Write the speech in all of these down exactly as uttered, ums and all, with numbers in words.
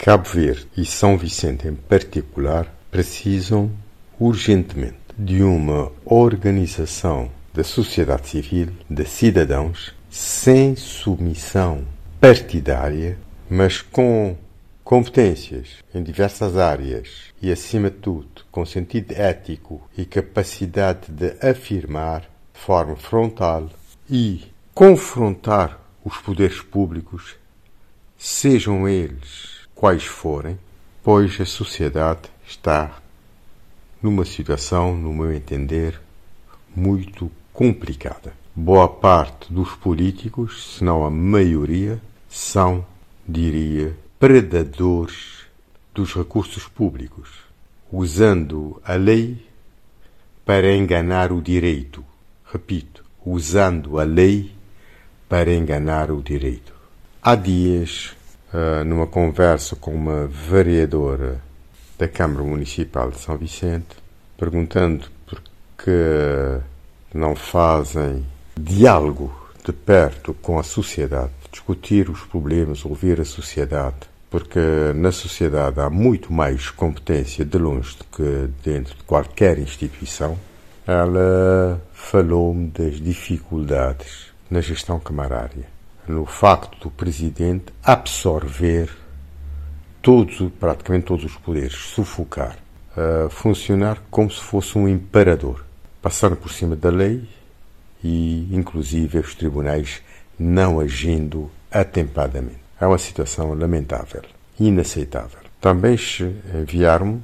Cabo Verde e São Vicente em particular precisam urgentemente de uma organização da sociedade civil, de cidadãos, sem submissão partidária, mas com competências em diversas áreas e, acima de tudo, com sentido ético e capacidade de afirmar de forma frontal e confrontar os poderes públicos, sejam eles quais forem, pois a sociedade está numa situação, no meu entender, muito complicada. Boa parte dos políticos, se não a maioria, são, diria, predadores dos recursos públicos, usando a lei para enganar o direito. Repito, usando a lei para enganar o direito. Há dias, numa conversa com uma vereadora da Câmara Municipal de São Vicente, perguntando por que não fazem diálogo de perto com a sociedade, discutir os problemas, ouvir a sociedade, porque na sociedade há muito mais competência de longe do que dentro de qualquer instituição. Ela falou-me das dificuldades na gestão camarária, no facto do Presidente absorver todos, praticamente todos os poderes, sufocar, uh, funcionar como se fosse um imperador, passando por cima da lei e, inclusive, os tribunais não agindo atempadamente. É uma situação lamentável, inaceitável. Também enviaram-me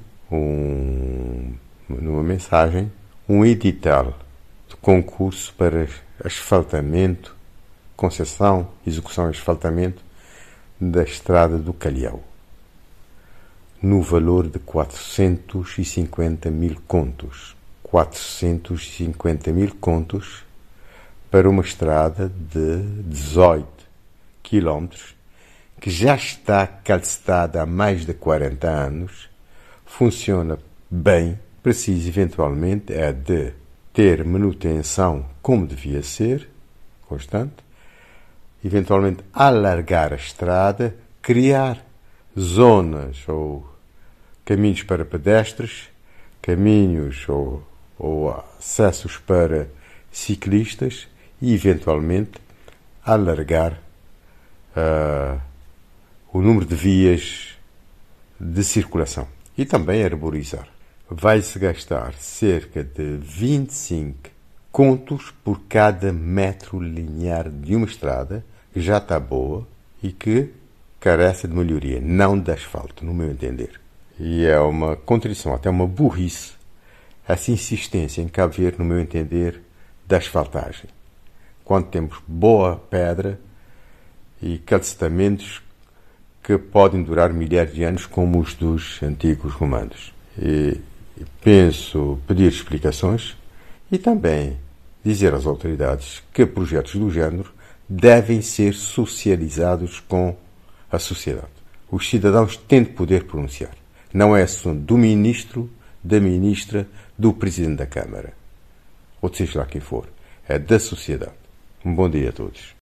um, numa mensagem um edital de concurso para asfaltamento, concessão, execução e asfaltamento da estrada do Calhau, no valor de quatrocentos e cinquenta mil contos. quatrocentos e cinquenta mil contos para uma estrada de dezoito quilómetros, que já está calcitada há mais de quarenta anos, funciona bem, precisa eventualmente é de ter manutenção como devia ser, constante, eventualmente alargar a estrada, criar zonas ou caminhos para pedestres, caminhos ou, ou acessos para ciclistas e, eventualmente, alargar uh, o número de vias de circulação e também arborizar. Vai-se gastar cerca de vinte e cinco contos por cada metro linear de uma estrada que já está boa e que carece de melhoria, não de asfalto, no meu entender. E é uma contradição, até uma burrice, essa insistência em Cabo Verde, no meu entender, da asfaltagem, quando temos boa pedra e calcetamentos que podem durar milhares de anos, como os dos antigos romanos. E penso pedir explicações e também dizer às autoridades que projetos do género devem ser socializados com a sociedade. Os cidadãos têm de poder pronunciar. Não é assunto do ministro, da ministra, do presidente da Câmara, ou seja lá quem for. É da sociedade. Um bom dia a todos.